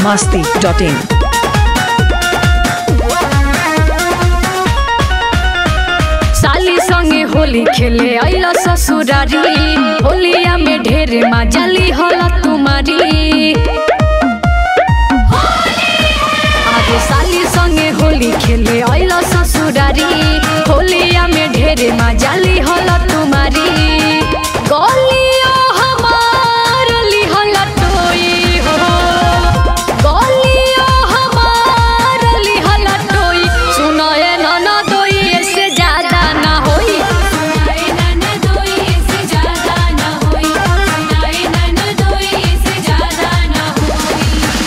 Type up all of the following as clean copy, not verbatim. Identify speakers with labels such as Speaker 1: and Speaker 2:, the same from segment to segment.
Speaker 1: biharmasti.in।
Speaker 2: साली संगे होली खेले आइला ससुरारी, होलिया में ढेर मजाली होला तुम्हारी। आगे साली संगे होली खेले आइला ससुरारी, होलिया में ढेर मजाली होला तुम्हारी। गलिया हमार लिहला टोई हो, गलिया हमार लिहला टोई। सुनाए नाना दोई ऐसे ज्यादा ना होई, सुनाए नाना दोई ऐसे ज्यादा ना होई, सुनाए नाना दोई ऐसे ज्यादा ना होई।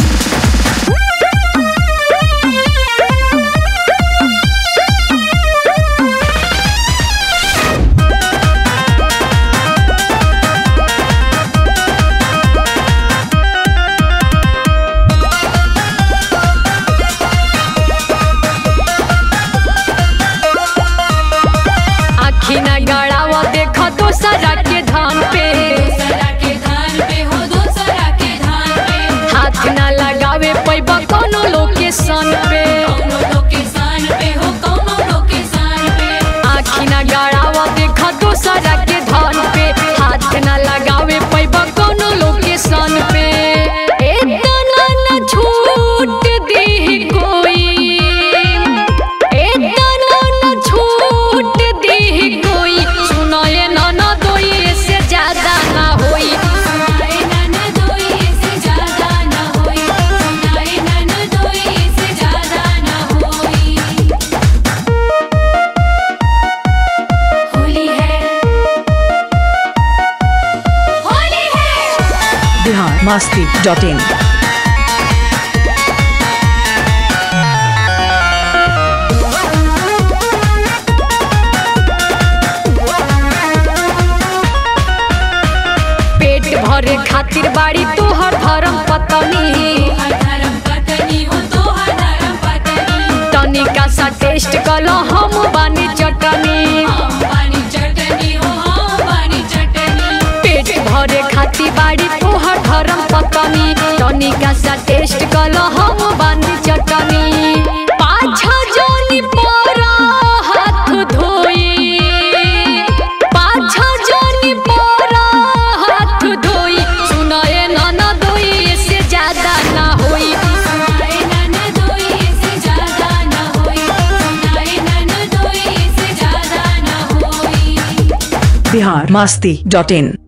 Speaker 2: आखिना गड़ावा देखो दोसरा के धान पे, दोसरा के धान पे हो, दोसरा के धान पे। हाथ ना लगावे पैबा कोनो लोकेशन पे, कोनो लोकेशन पे हो, कोनो लोकेशन पे। आखिना गड़ावा देखो दोसरा के धान पे, हाथ ना लगावे पैबा कोनो लोकेशन पे। इतना न छूट दी कोई, इतना न छूट दी कोई। सुनाए नाना दोई ऐसे ज्यादा ना होई, सुनाए नाना दोई ऐसे ज्यादा ना होई, सुनाए नाना दोई ऐसे ज्यादा ना होई। होली है, होली है।
Speaker 1: biharmasti.in।
Speaker 2: पेट भरे खातिर बाड़ी तोहर धर्म पत्नी, तनिका सा टेस्ट कलो हम बानी चटनी। पेट भरे खातिर बाड़ी तोहर धर्म पत्नी, तनिका सा टेस्ट कलो हम बानी चटनी। पाछा जोनी परा हाथ धोई, पाछा जोनी परा हाथ धोई। सुनाए नाना दोई ऐसे ज्यादा ना होई, सुनाए नाना दोई ऐसे ज्यादा ना होई, सुनाए नाना दोई ऐसे ज्यादा ना होई।
Speaker 1: biharmasti.in।